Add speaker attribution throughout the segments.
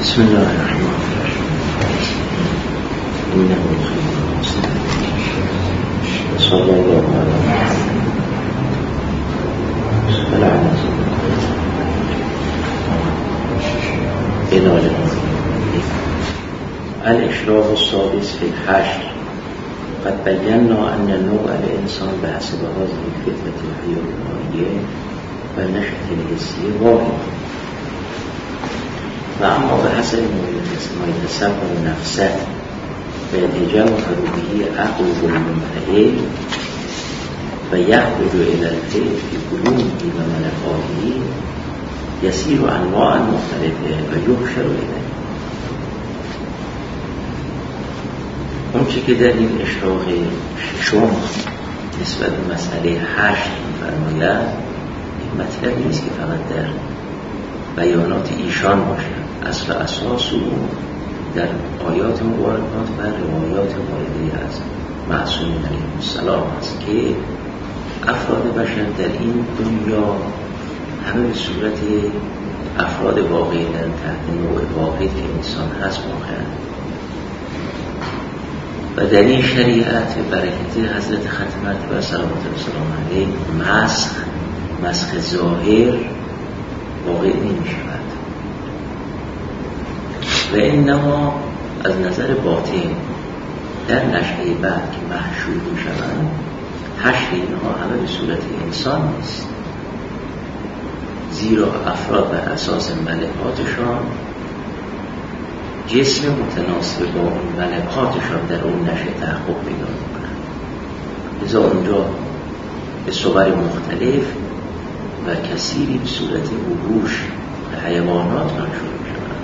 Speaker 1: بسم الله الرحمن الرحیم. صلی الله علیه و آله. الاشراف السادس فی الحشر. قد بینا ان نوع الانسان بحسب هذه الفطرة الحیوانیه و نشأة الحسیه واحد و اما به حسب ما يتصور نفسه و يتجوهر به عقله المنفعل و يحدث الى الفعل في قلوبه و ملکاته يسير انواعا مختلفه و يحشر الیه. اون چی که در این اشراق ششم نسبت به مسئله حشر می‌فرماید مطلبی نیست که فقط در بیانات ایشان باشد. اصل اساس او در آیات مبارکات و روایات واردة از معصومین علیهم السلام است که افراد بشر در این دنیا همه به صورت افراد واقعی در تحت نوع واحد که انسان هست واقعا. و در این شریعت برکت حضرت ختم مرتبه صلوات الله وسلام علیه مسخ ظاهر واقع نمی شود و انما از نظر باطن در نشأه بعد که محشور می شوند حشر اینها همه به صورت انسان نیست، زیرا افراد بر اساس ملکاتشان جسم متناسب با اون ملکاتشان در اون نشأه تحقق پیدا می‌کنند. لذا اونجا به صور مختلف و کثیری به صورت وحوش و حیوانات منشور می‌شوند.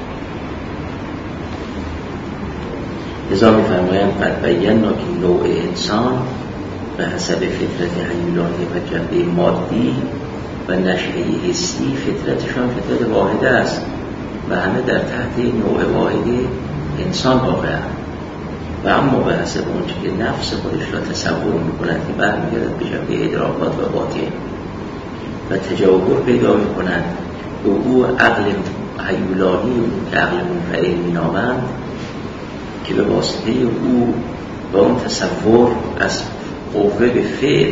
Speaker 1: لذا می‌فرمایند قد بینا که نوع انسان به حسب فطرت حیولانی و جنبه مادی و نشأه حسی فطرتشان فطرت واحده است و همه در تحت نوع واحد انسان واقعا. و اما به حسب اون که نفس خودش را تصور می‌کند که برمی‌گردد به جنبه ادراکات و باطن و تجاوب پیدا می‌کند و او عقل حیولانی که عقل منفعل می‌نامند که به واسطه او با اون تصور از قوه به فعل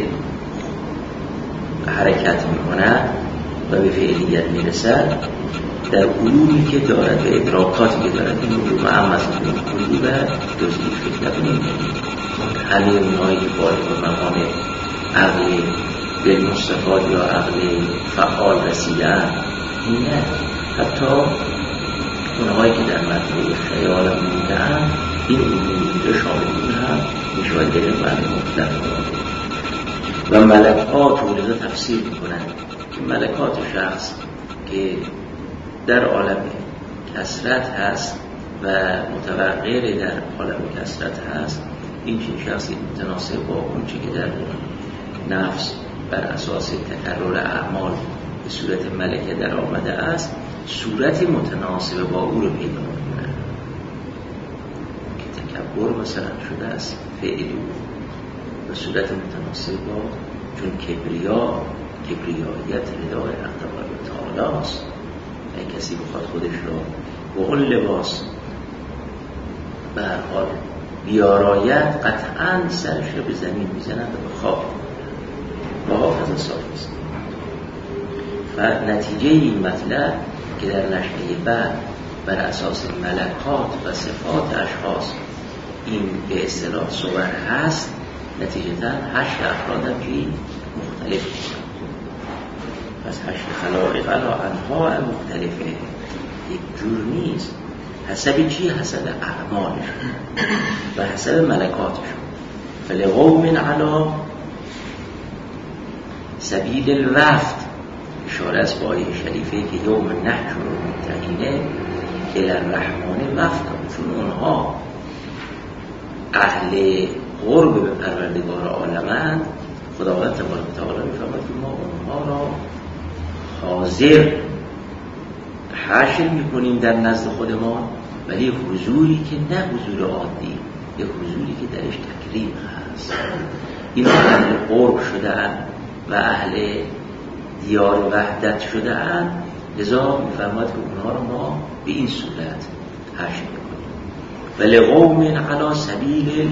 Speaker 1: حرکت می‌کند و به فعلیت می‌رسد در علومی که دارد به ادراکاتی که دارد این علوم معمز کلی و جزئی فکر نکنید. همه اونهایی که بالغ به مقام عقل بالمستفاد یا عقل فعال رسیدن این نه، حتی اونهایی که در مرتبه خیال هم بودن این علوم اینجا شامل هم میشود گرفت و مختلف و ملکات و لذا تفسیر میکنند که ملکات شخص که در عالم کثرت هست و متوقع در عالم کثرت هست، این چنین شخصی متناسب با اون چی که در نفس بر اساس تکرر اعمال به صورت ملکه در آمده است صورتی متناسب با او رو پیدا می‌کنه که تکبر مثلا شده است فعلی به صورت متناسب با، چون کبریایت ردای حق تعالی است. این کسی بخواد خودش را با اون لباس به هر حال بیارایت قطعاً سرش را به زمین میزنند و به خواب و حافظ صافی است. و نتیجه این مطلب که در نشأه بعد بر اساس ملکات و صفات اشخاص این به اصطلاح صور هست، نتیجتاً حشر افراد هم که مختلف میشن. پس حشر خلائق علی انواع مختلفه یک جور نیست. حسب چی؟ حسب اعمالشون و حسب ملکاتشون. فلقوم علی سبیل الوفد اشاره است با آیه شریفه که یوم نحشر المتقین الی الرحمن وفدا، چون اونها اهل قرب به پروردگار عالمند، خداوند تبارک و تعالی می‌فرماید که ما اونها را حاضر حشر میکنیم در نزد خودمان، ولی حضوری که نه حضور عادی، یک حضوری که درش تکریم هست. اینا اهل قرب شده‌اند و اهل دیار وحدت شده‌اند لذا میفرماید که اونها رو ما به این صورت حشر میکنیم. ولقوم علی سبیل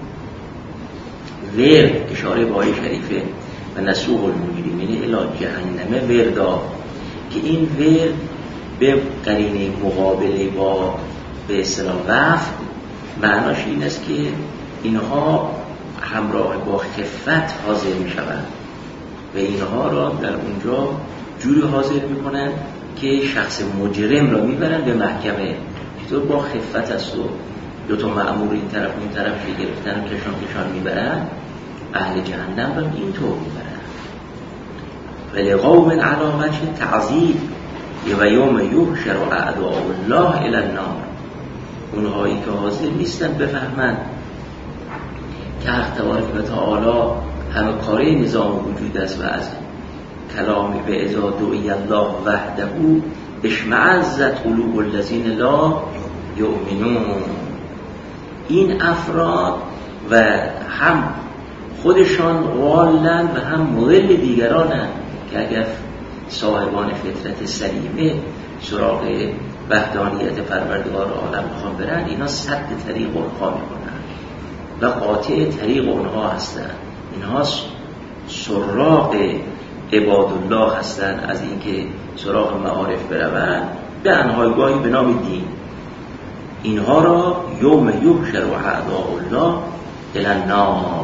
Speaker 1: ورد، اشاره به آیه شریفه و نسوق المجرمین الی جهنم وردا، که این ورد به قرینه مقابله با به اصطلاح وفد معناش این است که اینها همراه با خفت حاضر می شوند و اینها را در اونجا جوری حاضر می کنند که شخص مجرم را می برند به محکمه. چطور با خفت است و دو تا مأمور این طرف اون طرف گرفتن و کشان می برند، اهل جهنم را اینطور می برند. ولی قوم علامت تعذیب و یوم یحشر اعداء الله الی النار، اونهایی که حاضر نیستن بفهمند که حق تبارک و تعالی همه کاره نظام وجود است و از کلامی به ازا دعی الله وحده اشمعزت قلوب الذین لا یؤمنون. این افراد و هم خودشان غالند و هم مضل دیگرانند که اگر صاحبان فطرت سلیمه سراغ وحدانیت پروردگار عالم میخوان برن، اینا سد طریق اونها میکنن و قاطع طریق اونها هستن. اینها سراغ عباد الله هستن از اینکه سراغ معارف برون به انهایگاهی به نام دین. اینها را یوم یحشر اعداء الله الی النار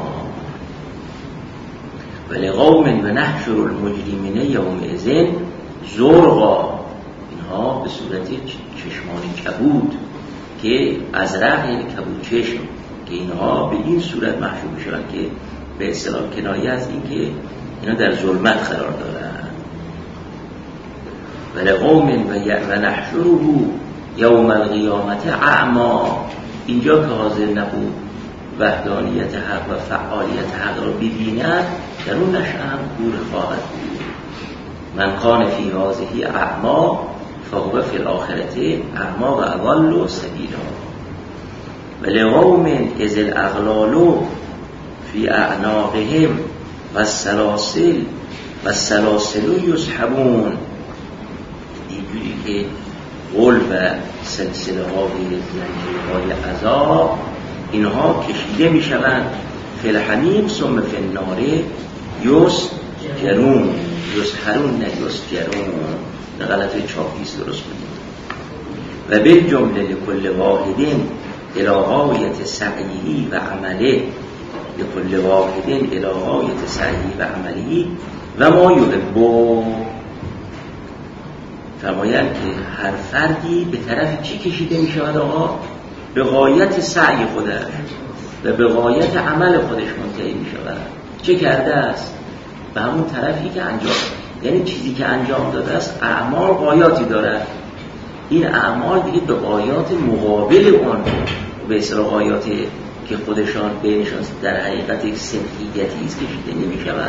Speaker 1: ولقوم و نحشر المجرمین یومئذ زرقا، اینها به صورت چشمان کبود که ازرق یعنی کبود چشم، که اینها به این صورت محشور میشن که به اصطلاح کنایه از این که اینا در ظلمت قرار دارن. ولقوم و نحشره یوم القیامت اعما، اینجا که حاضر نبود وحدانیت حق و فعالیت حق را ببیند، در اون نشأه هم گور خواهد بود. من کان فی هذه اعما فهو فی الاخرة اعما و اضل سبیلا. ولقوم اذ الاغلال فی اعناقهم والسلاسل یسحبون، اینجوری که غل و سلسله های زنجیرهای عذاب اینها کشیده می شوند فی الحمیم ثم فی النار یسجرون، یسحرون نه یسجرون، نه غلطه چاپیست درست کنید. و بالجمله لکل واحد الی غایة سعیه و عمله، لکل واحد الی غایة سعیه و عمله و ما یحب، فرمایند که هر فردی به طرف چی کشیده می شود آقا؟ به غایت سعی خودش و به غایت عمل خودش منتهی می شود. چه کرده است؟ به همون طرفی که انجام، یعنی چیزی که انجام داده است اعمال غایاتی دارد، این اعمال دیگه به غایات مقابل اون، به اصطلاح غایاتی که خودشان بینشان در حقیقت یک سنخیتی است کشیده نمی شود.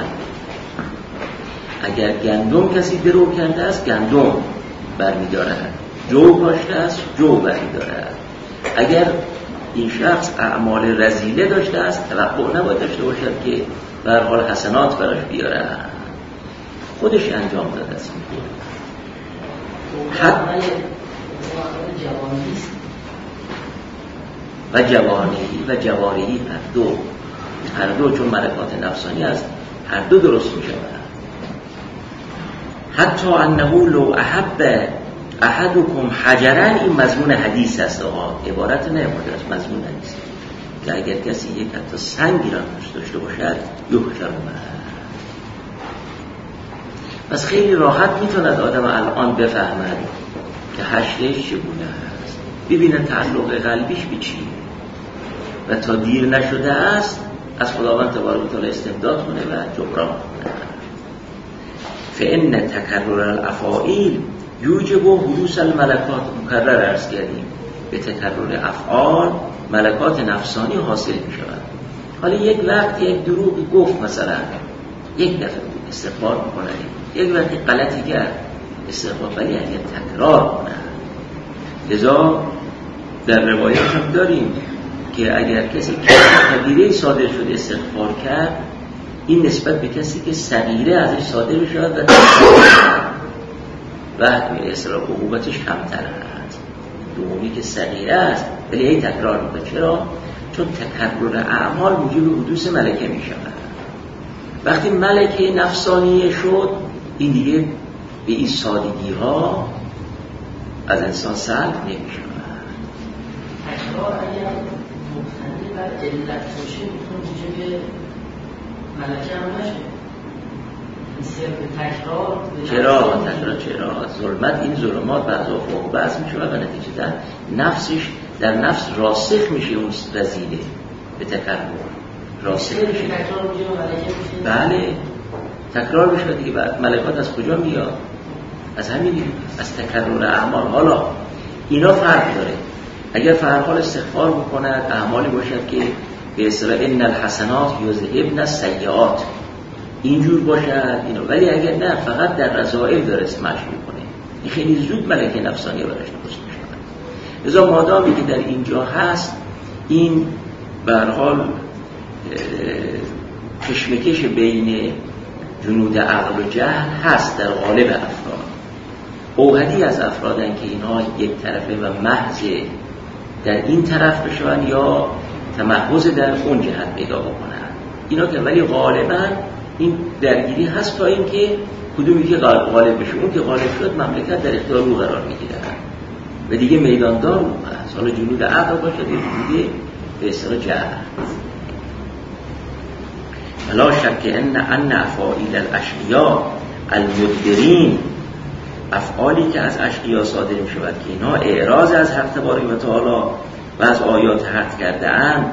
Speaker 1: اگر گندم کسی درو کرده است گندم برمی‌دارد، جو کاشته است جو برمی‌دارد. اگر این شخص اعمال رذیله داشته است توقع نباید داشته باشد که به هر حال حسنات براش بیارد، خودش انجام داده است. و جوانهی هر دو چون ملکات نفسانی است، هر دو درست می شود. حتی انه لو احب احدکم حجرا، این مضمون حدیث است آقا، عبارت نه است، مضمون حدیث که اگر کسی یک حتی سنگی را داشته باشد یحشر معه. پس خیلی راحت میتوند آدم الان بفهمد که حشرش چگونه است، ببینه تعلق قلبیش به چیه و تا دیر نشده است از خداوند تبارک و تعالی استمداد کنه و جبران کنه. فإن تکرر الافاعیل یوجب حدوث الملکات، مکرر عرض کردیم به تکرر افعال ملکات نفسانی حاصل می شود. حالا یک وقت یک دروغی گفت، مثلا یک دفعه استغفار میکنه، یک وقت غلطی کرد استغفار، ولی اگر تکرار کنه، لذا در روایات هم داریم که اگر کسی کبیره صادر شده استغفار کرد، این نسبت به کسی که صغیره ازش صادر شد و و اصلاح عقوبتش کمتر هست. دومی که صغیره است ولی هی تکرار میکنه. چرا؟ چون تکرار اعمال موجب حدوث ملکه میشود. وقتی ملکه نفسانیه شد این دیگه به این سادگی ها از انسان سلب نمیشود.
Speaker 2: تکرار اگر مبتنی بر علت باشه میتونه موجب ملکه هم نشه.
Speaker 1: چرا ظلمت این ظلمات بعضا فوق بعض میشه و نتیجه نفسش در نفس راسخ میشه، اون وزیده به تکرار راسخ میشه. بله تکرار میشه دیگه. بعد ملکات از کجا میاد؟ از همین، از تکرار اعمال. حالا اینا فرق داره. اگر فرحال استغفار بکند اعمالی باشد که به اصطلاح ان الحسنات یذهبن السیئات اینجور باشد اینا، ولی اگر نه فقط در رذائل داره اسمش میکنه این خیلی زود ملکه نفسانی براش درست میشود. لذا مادامی که در اینجا هست این به هر حال کشمکش بین جنود عقل و جهل هست در غالب افراد. اوحدی از افرادن که اینها یک طرفه و محض در این طرف بشون یا تمحض در اون جهت پیدا بکنن اینا که، ولی غالبا این درگیری هست تا اینکه کدومی که غالب بشه. اون که غالب شد مملکت در اختیار او قرار میگیره و دیگه میداندار او هست. حالا جنود عقل باشد یا جنود به اصطلاح جهل. لا شک ان افعال الاشقیاء المدبرین، افعالی که از اشقیا صادر می شود که اینها اعراض از حق تبارک و تعالی و از آیات حق کرده اند،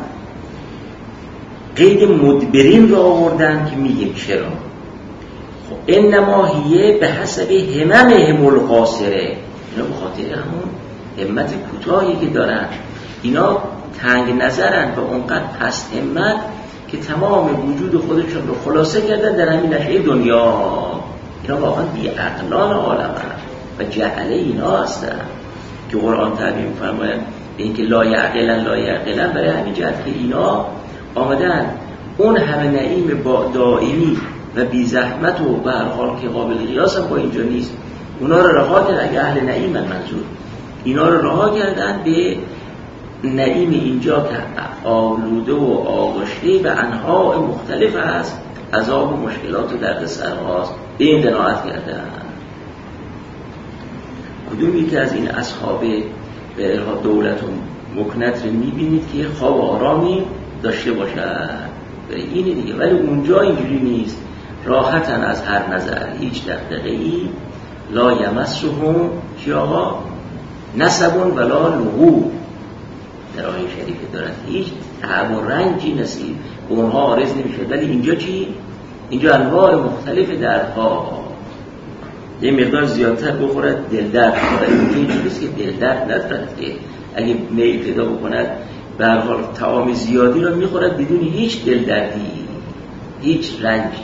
Speaker 1: قید مدبرین را آوردن که میگه چرا؟ خب انما هیه به حسب هممهم القاصره، اینا به خاطر همون همت کوتاهی که دارن، اینا تنگ نظرن و اونقدر پست همت که تمام وجود خودشون رو خلاصه کردن در همین نشأه دنیا. اینا واقعا بی عقلان عالم و جهله اینا هستن که قرآن تعبیر می‌فرماید به اینکه لا یعقلن برای همین جهت که اینا آمدن اون همه نعیم با دائمی و بی زحمت و به هر حال که قابل قیاس هم با اینجا نیست، اونا رو رها کردن. اگه اهل نعیم منظور اینا رو رها کردن به نعیم اینجا که آلوده و آغشته و انواع مختلف است، عذاب و مشکلات و دردسرهاست، به این قناعت کردن. کدومی که از این اصحاب به دولت و مکنت رو میبینید که خواب آرامی داشته باشد اینه دیگه، ولی اونجا اینجوری نیست، راحتن از هر نظر، هیچ دغدغه‌ای، لا یمسهم چی آقا نسبون ولا لغوب، در آیه شریفه دارد هیچ تعب و رنجی نصیب به اونها عارض نمیشه. ولی اینجا چی؟ اینجا انواع مختلف دردها، یه مقدار زیادتر بخورد دل درد بخورد. اینجا اینجوریست که دل درد ندارد که اگه میل پیدا بکند به هر حال طعام زیادی رو میخورد بدون هیچ دل دردی، هیچ رنجی.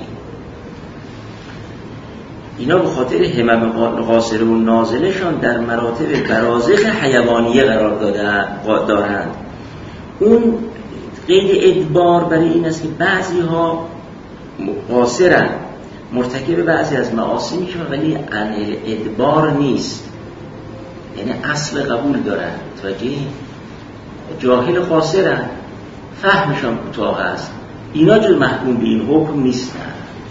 Speaker 1: اینا به خاطر همم قاصره و نازلشان در مراتب برازخ حیوانیه قرار دارند. اون قید ادبار برای این است که بعضی ها قاصرن، مرتکب بعضی از معاصی میشن ولی عن ادبار نیست، یعنی اصل قبول دارن. توجه جاهل قاصرن، فهمشان کوتاه است، اینا جز محکوم به این حکم نیستن،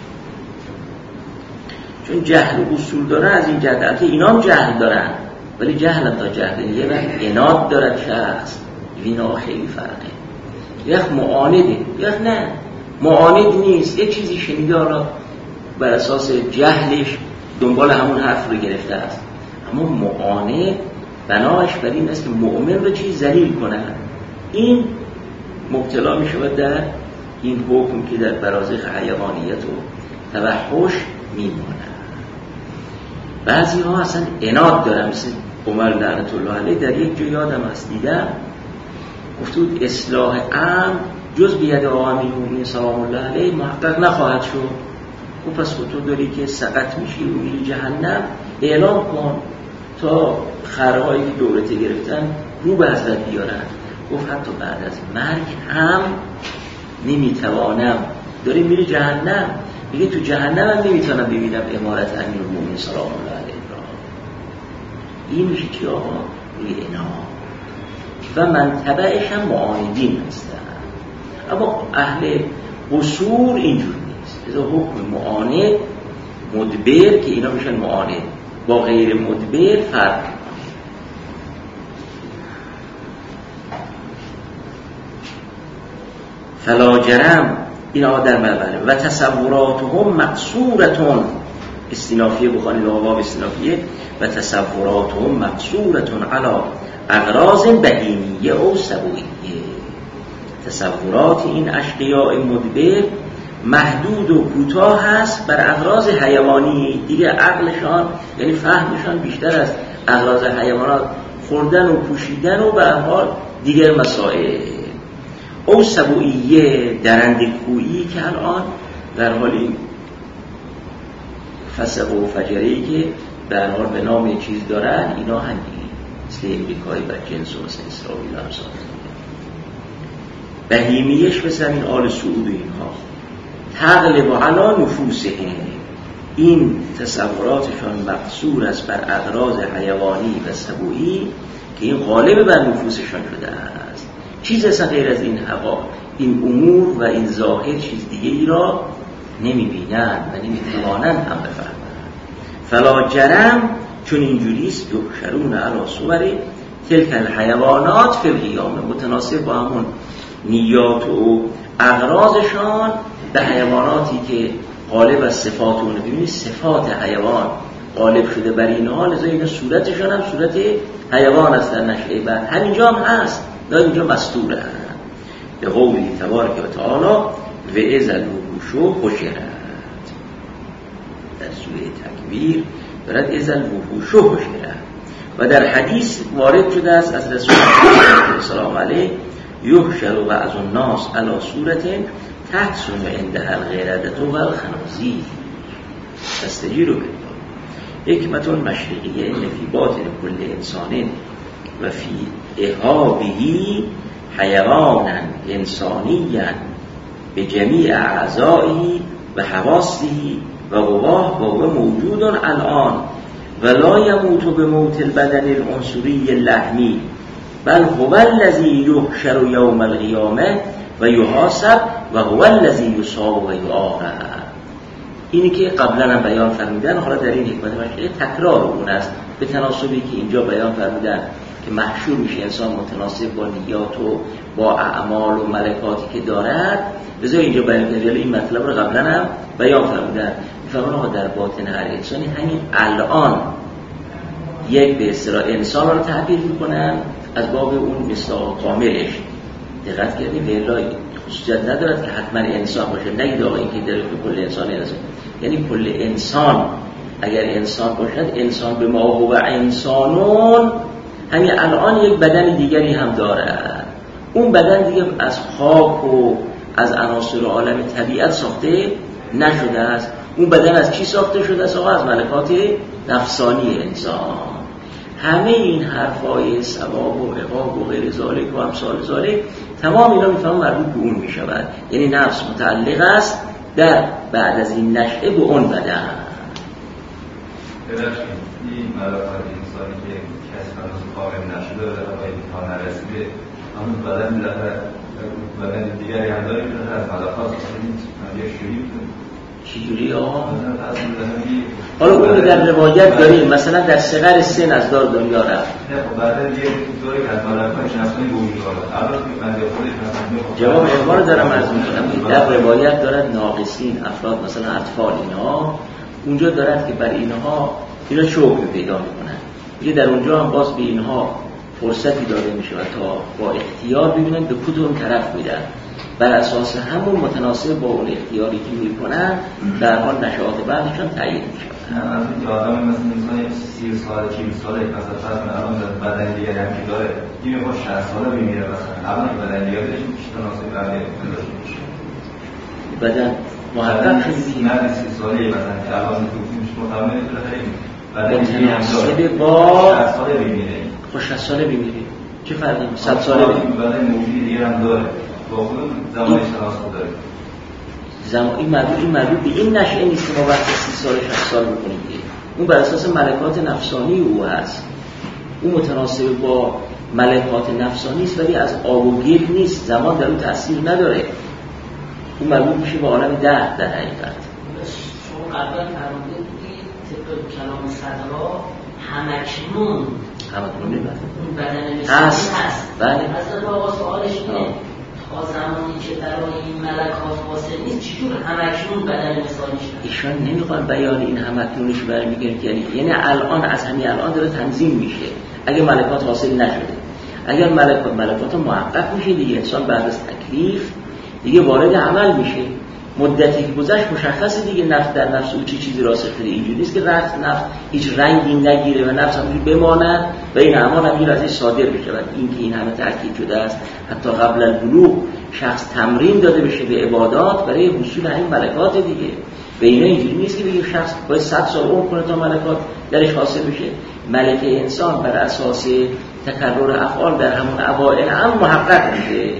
Speaker 1: چون جهل و اصول دارن. از این جهت اینا هم جهل دارن ولی جهل تا جهلیه و عناد دارد شخص، اینا خیلی فرقه. یک معانده، یک نه معاند نیست، یک چیزی شنیده را بر اساس جهلش دنبال همون حرف رو گرفته است. اما معاند بناش بر این است که مؤمن رو چیز ذلیل کنه، این مبتلا می شود در این حکم که در برازخ حیوانیت و توحش می ماند. بعضی ها اصلا عناد دارن، مثل عمر لعنت الله علیه در یک جا یادم هست دیدم گفتود اصلاح امر جز بید آقا امیرالمومنین سلام الله علیه محقق نخواهد شد. و پس تو داری که سقط میشی و میری جهنم، اعلام کن تا خرهایی که دولته گرفتن رو به حضرت بیارن. گفت حتی بعد از مرگ هم نمیتوانم، داری میری جهنم، میگه تو جهنم هم نمیتونم ببینم امارت امیرالمومنین سلام الله علیه را. این میشه چی آقا؟ روی انعام. و منطبعش هم معاندین هستن. اما اهل قصور اینجور نیست. از حکم معاند مدبر که اینا میشن معاند با غیر مدبر فرق. فلا جرم این آقا در مبنه و تصوراتهم مقصورتون استینافیه بخوانید آقا استینافیه و تصوراتهم مقصورتون علا اغراض بهیمیه و سبوییه. تصورات این اشقیاء مدبر محدود و کوتاه هست بر اغراض حیوانی. دیگه عقلشان یعنی فهمشان بیشتر از اغراض حیوانات خوردن و پوشیدن و به هر حال دیگر مسائل. او سبوییه درندگویی که الان در حال این فسق و فجرهی که در حال به نام یک چیز دارن اینا هم مثل امریکایی و جنس و مثل اسرائیل هم ساختن. بهیمیش مثل این آل سعود و اینها تغلب علی نفوسهم این تصوراتشان مقصور است بر اغراض حیوانی و سبویی که این غالب بر نفوسشان شده است. چیز اصلا غیر از این هوا این امور و این ظاهر چیز دیگه ای را نمیبینند و نمیتوانند هم بفهمند. فلا جرم چون اینجوریست یحشرون علی صور تلک الحیوانات فی القیامه متناسب با همون نیات و اغراضشان به حیواناتی که غالب از صفات اون ببینید صفات حیوان غالب شده بر اینها لذا اینا صورتشان هم صورت حیوان است در نشأه بعد همینجا هم هست در اینجا مستوره به قولی تبارک و تعالی و اذا الوحوش حشرت در سوره تکویر دارد اذا الوحوش حشرت و در حدیث وارد شده است از رسول الله صلی الله علیه یحشر بعض الناس علی صورت تحسن عندها الغردة و الخنازیر تستجیر بالله حکمت مشرقیه ان فی باطن کل انسان و فی احابه حیوانا انسانیا به جمیع اعضائه و حواسه و قواه و هو موجود الان و لا یموت بموت البدن العنصری اللحمی بل هو الذی یحشر یوم القیامه و یحاسب و هو الذی یصاب و یعاقب. اینی که قبلا هم بیان فرمودن حالا در این حکمت مشرقیه تکرار اون است به تناسبی که اینجا بیان فرمودن که محشور میشه انسان متناسب با نیات و با اعمال و ملکاتی که دارد. لذا اینجا بیان کردن این مطلب رو قبلا هم بیان فرمودن. میفهمن آقا در باطن هر انسانی همین الان یک به اصطلاح انسان رو تعبیر میکنن از باب اون مصداق کاملش. دقت کردیم به الا خصوصیت ندارد که حتما انسان باشه. نگید آقا این که در کل انسان انسان یعنی کل انسان اگر انسان باشد انسان به ما هو انسانون همین الان یک بدن دیگری هم دارد. اون بدن دیگه از خاک و از عناصر عالم طبیعت ساخته نشده است. اون بدن از چی ساخته شده است؟ آقا از ملکات نفسانی انسان. همه این حرفای ثواب و عقاب و غیر ذالک و امثال ذالک تمام اینا میفهمم مربوط به اون میشود. یعنی نفس متعلق است در بعد از این نشأه به اون بدن.
Speaker 3: این ملکات انسانی که کسی هنوز قائم نشده و در تا نرسیده همون بدن بدن دیگری هم داره که از ملکات یه شریف
Speaker 1: چجوری آقا؟ حالا اون در روایت داریم مثلا در صغر سن از دار دنیا رفت.
Speaker 3: بعد دیگه دوری که از ملکات شناسانی بویی داره. الان که من خودش
Speaker 1: جواب شما رو دارم عرض می‌کنم. در روایت دارد ناقصین افراد مثلا اطفال اینا اونجا دارد که بر اینها شوق پیدا می‌کنن. دیگه در اونجا هم باز به اینها فرصتی داده میشه تا با اختیار ببینن به کدوم طرف میرن. بر اساس همون متناسب با اون اختیاری که میکنن در حال نشاط بعدشان تعیین میشه.
Speaker 3: از این آدم مثل انسان 30 سال 40 ساله مثلا فرض الان بدن دیگری هم که داره این با 60 ساله میمیره مثلا الان بدن دیگری متناسب بعد میشه
Speaker 1: بدن محقق شده
Speaker 3: نه 30 ساله مثلا که الان میشه مطمئن خیلی بدن دیگری هم داره
Speaker 1: با
Speaker 3: 60 ساله میمیره.
Speaker 1: خب 60 ساله میمیره چه فرقی 100 ساله
Speaker 3: بدن موجودی دیگه هم داره با خود زمانی شناسا داره.
Speaker 1: این مربوط به این نشأه نیست که ما وقت 30 سال 60 سال میکنیم. اون بر اساس ملکات نفسانی او هست. اون متناسب با ملکات نفسانی است ولی از آب و گل نیست، زمان در اون تأثیر نداره، اون مربوط میشه به عالم ده در حقیقت.
Speaker 2: شما قبلا فرمودید طبق کلام صدرا همکنون اون بدن مثالی هست.
Speaker 1: بله.
Speaker 2: از آقا سوالش اینه تا زمانی که برای این ملکات حاصل نیست چجور همکنون بدن مثالیش هست؟
Speaker 1: ایشان نمیخوان بیان این همکنونش برمیگرد، یعنی الان از همین الان داره تنظیم میشه. اگه ملکات حاصل نشده، اگر ملکات محقق میشه دیگه، انسان بعد از تکلیف دیگه وارد عمل میشه، مدتی که گذشت مشخصه دیگه نفس در نفس او چه چیزی راسخ شده. اینجوری نیست که نفس هیچ رنگی نگیره و نفس همونجوری بماند و این اعمال همینجوری ازش صادر بشه. این که این همه تاکید شده است حتی قبل البلوغ شخص تمرین داده بشه به عبادات برای حصول این ملکات دیگه. و اینا اینجوری نیست که بگیم شخص باید 100 سال عمر کنه تا ملکات درش حاصل بشه. ملکه انسان بر اساس تکرر افعال در همون اوائل هم محقق میشه.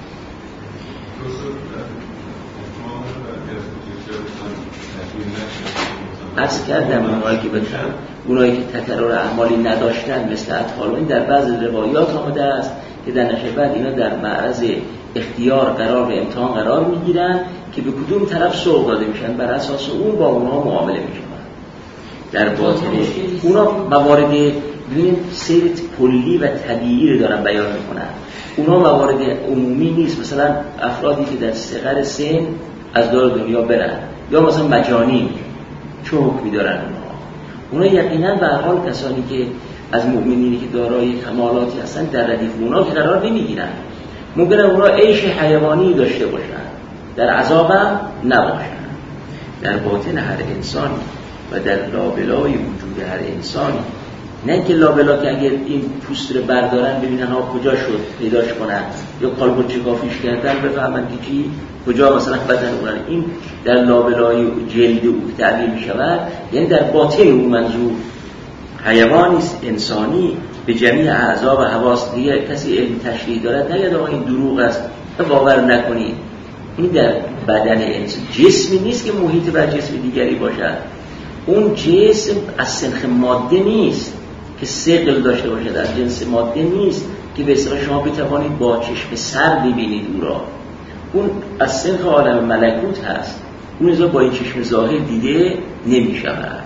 Speaker 1: عرض کردم اونایی که تکرر اعمالی نداشتن مثل اطفال، این در بعض روایات آمده است که در نشه بعد اینا در معرض اختیار قرار و امتحان قرار میگیرن که به کدوم طرف سوق داده میشن، بر اساس اون با اونها معامله میشن. در باطن اونا موارد ببینید سیر کلی و طبیعی رو دارن بیان میکنن، اونا موارد عمومی نیست. مثلا افرادی که در صغر سن از دار دنیا برن یا مثلا مجانین چه حکمی دارن اونا یقینا به هر حال کسانی که از مؤمنینی که دارای کمالاتی هستن در ردیف اونا که قرار نمیگیرن. ممکنه اونا عیش حیوانی داشته باشن، در عذاب هم نباشن. در باطن هر انسانی و در لابلای وجود هر انسانی، نه که لابلا که اگر این پوست رو بردارن ببینن ها کجا شد پیداش کنن یا کالبد چکافیش کردن بفهمن که چی کجا مثلا بدن اونن، این در لابلای جلد او تعبیر می شود، یعنی در باطن اون منظور حیوانی است انسانی به جمیع اعضا و حواس. دیگه کسی علم تشریح دارد نگه آقا این دروغ است باور نکنید، این در بدن انسان جسمی نیست که محیط بر جسم دیگری باشد. اون جسم از سنخ ماده نیست که ثقل داشته باشد، از جنس ماده نیست که به اصطلاح شما بتوانید با چشم سر ببینید او را. اون از سنخ عالم ملکوت هست، اون ازا با این چشم ظاهر دیده نمی شود.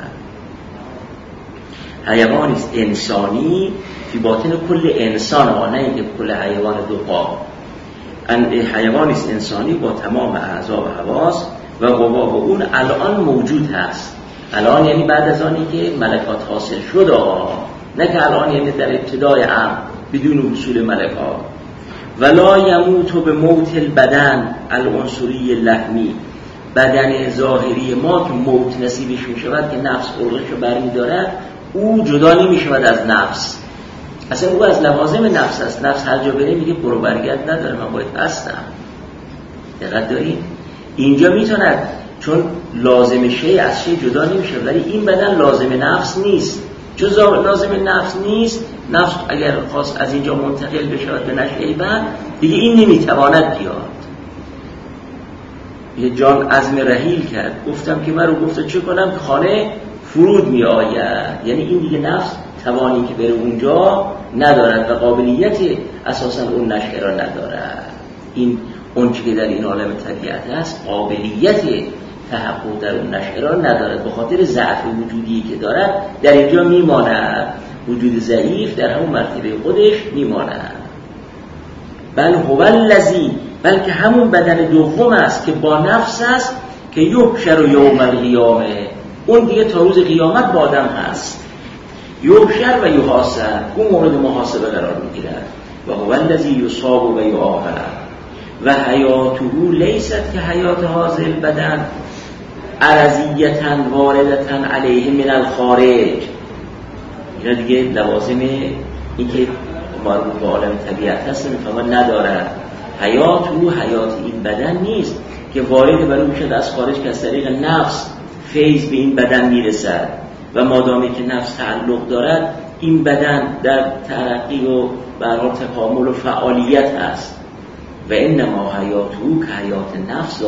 Speaker 1: حیوانی است انسانی فی باطن کل انسان ها، نه اینکه کل حیوان دو پا. حیوانی است انسانی با تمام اعضا و حواس و قوا و اون الان موجود هست. الان یعنی بعد از آنی که ملکات حاصل شد، نه که الان یعنی در ابتدای امر بدون حصول ملکات. ولا یموت به موت البدن العنصری لحمی، بدن ظاهری ما که موت نصیبش می شود که نفس ارغش رو برمی دارد، او جدا نمی شود از نفس. اصلا او از لوازم نفس است. نفس هر جا بره میگه برو برگرد نداره، من باید هستم. دقت دارید؟ اینجا میتوند چون لازم شی از شی جدا نمیشه، ولی این بدن لازم نفس نیست. چون لازم نفس نیست، نفس اگر خواست از اینجا منتقل بشود به نشأه بعد دیگه این نمیتواند بیاد. یه جان عزم رحیل کرد، گفتم که من رو گفته چه کنم که خانه فرود می آید، یعنی این دیگه نفس توانی که بره اونجا ندارد و قابلیت اساسا اون نشأه را ندارد. این اون چی که در این عالم طبیعت هست قابلیت تحقق در اون نشأه را ندارد، به خاطر ضعف وجودی که دارد در اینجا میماند. وجود ضعیف در همون مرتبه خودش میماند. بل هو الذی، بلکه همون بدن دوم است که با نفس است که یحشر یوم القیامه، اون دیگه تا روز قیامت با آدم هست. یحشر و یحاسب، اون مورد محاسبه قرار میگیرد. و هو الذی یصاب و یعاقب و حیاته لیست که حیات هذا البدن عرضیتاً واردتاً علیه من الخارج. اینا دیگه لوازم این که مربوط به عالم طبیعت هست میفهمن ندارد. حیات این بدن نیست که وارد برای میشد از خارج که از طریق نفس فیض به این بدن میرسد و مادامی که نفس تعلق دارد این بدن در ترقی و برای تکامل و فعالیت هست. و انما حیاته که حیات نفس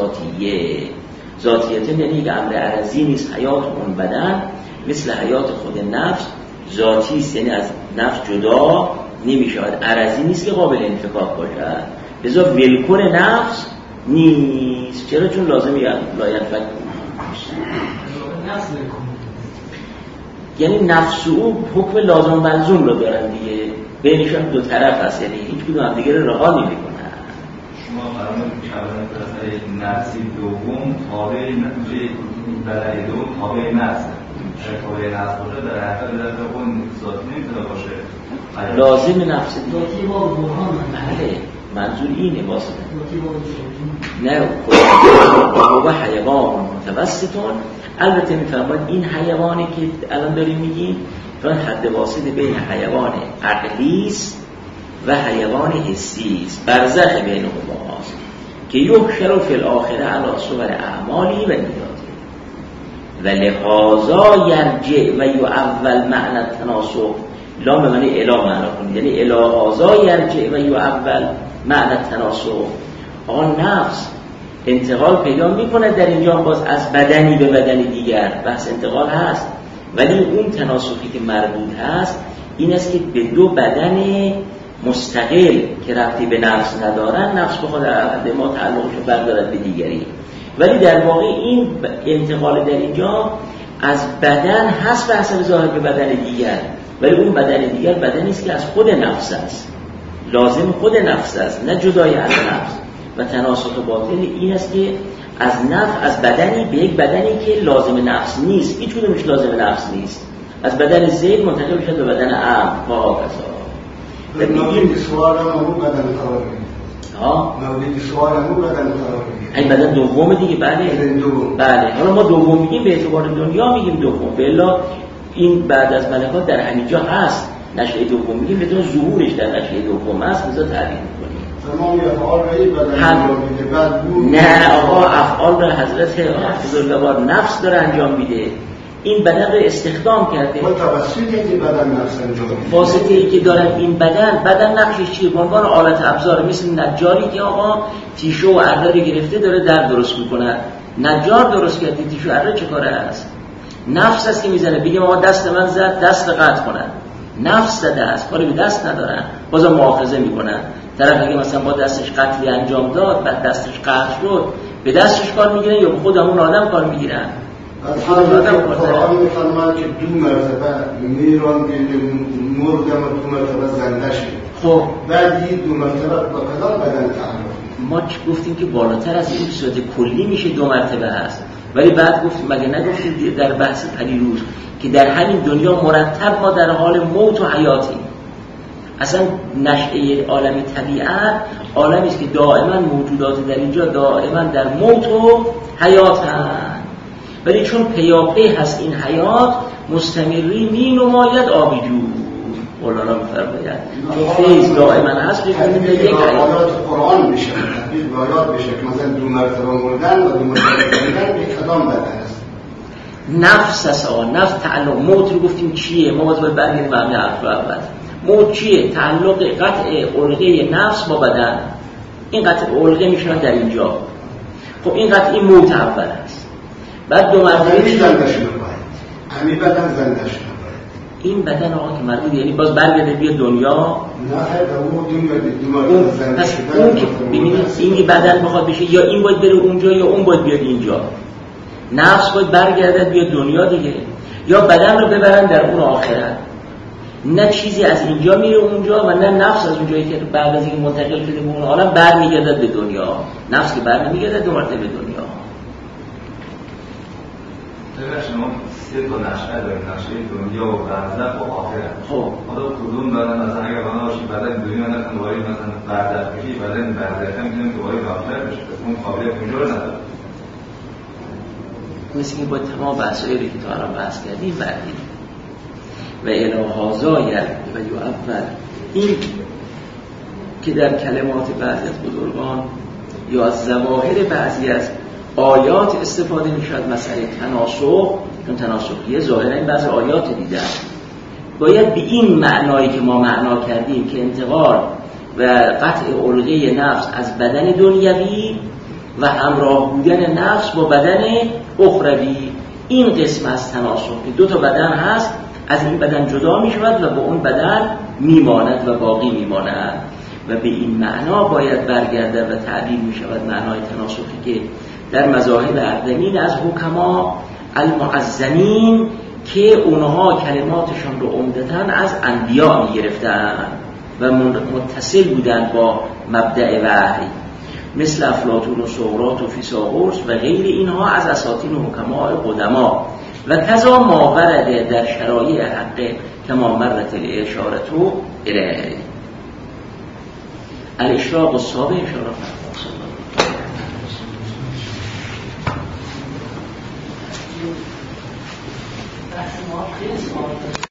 Speaker 1: ذاتیه یعنی یک امر عرضی نیست. حیات اون بدن مثل حیات خود نفس ذاتی است، یعنی از نفس جدا نمیشود، عرضی نیست که قابل انفکاک باشد، لذا ولکن نفس نیست. چرا؟ چون لازمی لاینفک یعنی نفس او حکم لازم و ملزوم رو دارن دیگه، بینشون دو طرف هست، یعنی هیچ کدوم هم دیگه رو رها نمیکنن.
Speaker 3: شما فرمودید که نفسی دوم تابع برای دوم تابع نفس، تابع نفس باشه در حقیقت به دست اون ذاتی نمیتونه باشه،
Speaker 1: لازم نفس
Speaker 2: ذاتی با برهان.
Speaker 1: بله منظور اینه واسه نه خدا حیوان متوسطون. البته میفرماید این حیوانی که الان داریم میگیم چون حد واسط بین حیوان عقلیست و حیوان حسیست، برزخ بینهما است که یحشر فی الاخره علی صور اعمالی و نیاتی و لهذا یرجع و یؤول معنی التناسخ. لام به معنی الی معنا کنید، یعنی لهذا یرجع و یؤول معنی التناسخ. آن نفس انتقال پیدا میکنه در اینجا باز از بدنی به بدنی دیگر، بحث انتقال هست، ولی اون تناسخی که مربوط هست این است که به دو بدن مستقل که ربطی به نفس ندارن، نفس بخواد به ما تعلقش رو بردارد به دیگری، ولی در واقع این انتقال در اینجا از بدن هست به حسب ظاهر به بدن دیگر، ولی اون بدن دیگر بدنی است که از خود نفس است، لازم خود نفس است، نه جدای از نفس. و تناسخ باطل این است که از نفس از بدنی به یک بدنی که لازم نفس نیست، هیچ کدومش لازم نفس نیست، از بدن زید منتقل شد به بدن عام و هاکذا.
Speaker 4: موردی سوال رو بدن قرار میدیم. موردی سوال رو بدن قرار میدیم.
Speaker 1: این بدن دوم دیگه. بله حالا ما دوم میگیم به اعتبار دنیا میگیم دوم، بلا این بعد از ملکات در همینجا هست، نشأه دوم میگیم بدون ظهورش در نشأه دوم هست، لذا تعبیر میکنیم.
Speaker 4: تمام افعال رو این بدن انجام میده، بعد
Speaker 1: نه آقا افعال رو حضرت بزرگوار نفس داره انجام میده، این بدن رو استخدام کرده،
Speaker 4: توسطی که بدن نفس انجام میده،
Speaker 1: واسطه‌ای که داره این بدن نقشش چیه؟ به عنوان آلت ابزار، مثل نجاری که آقا تیشو و ارده گرفته داره در درست میکنه، نجار درست کرده، تیشو ارده چه کاره هست؟ نفس است که میزنه، بگیم آقا دست من زد دست قطع کنن، نفس زده است، کاری به دست ندارن، بازم مؤاخذه میکنن. طرف اگه مثلا با دستش قتلی انجام داد، بعد دستش قطع شد، به دستش کار میگیرن یا به خود همون آدم کار میگیرن؟
Speaker 4: از قرآن میفرماید که دو مرتبه میران مردم و دو مرتبه زنده شد.
Speaker 1: خب
Speaker 4: بعد دو مرتبه با کدام بدن تعلق؟
Speaker 1: ما گفتیم که بالاتر از این صورت کلی میشه دو مرتبه هست، ولی بعد گفتیم مگه نگفتیم در بحث پریروز که در همین دنیا مرتب ما در حال موت و حیاتیم. اصلا نشأه عالم طبیعت عالمی است که دائما موجودات در اینجا دائما در موت و حیاتند، ولی چون پیاپی هست این حیات مستمری می نماید آبیجو. مولانا می‌فرماید چون فیض دائما هست ببینید در یک
Speaker 4: آیات قرآن میشه، تطبیق به آیات بشه که مثلا دو مرتبه مردن و دو مرتبه زندن به کدام بدن است؟
Speaker 1: نفس است. نفس تعلق موت رو گفتیم چیه؟ ما باید برگردیم به همین حرف رو اول. موت چیه؟ تعلق قطع علقه نفس با بدن. این قطع علقه میشن در اینجا. خب این قطع موت اول است. بعد دو مرتبه
Speaker 4: زنده شده باید، همین بدن زنده شده.
Speaker 1: این بدن آقا که مربوط یعنی باز برگرده بیا دنیا، پس اون که ببینید این بدن بخواد بشه یا این باید بره اونجا یا اون باید بیاد اینجا. نفس باید برگرده بیا دنیا دیگه، یا بدن رو ببرن در اون آخرت. نه چیزی از اینجا میره اونجا و نه نفس از اونجایی که بعد از اینکه منتقل شده به اون عالم برمیگرده به دنیا. نفس که برنمیگرده دو مرتبه به دنیا.
Speaker 3: شما سه تا نشأه داریم، نشأه دنیا و برزخ و آخرت.
Speaker 1: خب
Speaker 3: حالا کدوم بدن مثلا اگر بنا باشه بدن دنیا نکنه وارد مثلا برزخ بشی، بدن برزخ هم میتونیم که وارد آخرت بشه، پس اون قابلیت اونجا رو نداره.
Speaker 1: مثل که با تمام بحثایی که تا الان بحث کردیم بردیم و الهازا و یعول این که در کلمات بعضی از بزرگان یا از ظواهر بعضی از آیات استفاده میشد، مسئله تناسخ، چون تناسخیه ظاهرا این بعضی آیات دیدن باید به این معنایی که ما معنا کردیم که انتقال و قطع علقه نفس از بدن دنیوی و همراه بودن نفس با بدن اخروی، این قسم از تناسخ که دو تا بدن هست از این بدن جدا می شود و به اون بدن میماند و باقی میماند و به این معنا باید برگرده و تعبیر می شود معنای تناسخی که در مذاهب اقدمین از حکما المعظمین که اونها کلماتشان رو عمدتاً از انبیاء می گرفتن و متصل بودن با مبدأ وحی، مثل افلاطون و سقراط و فیثاغورس و غیر اینها از اساطین و حکماء قدما و کذا ما ورد در شرایع حق کما مرت الاشاره الیه. الاشراق السابع اشاره
Speaker 2: بحث ما خیلی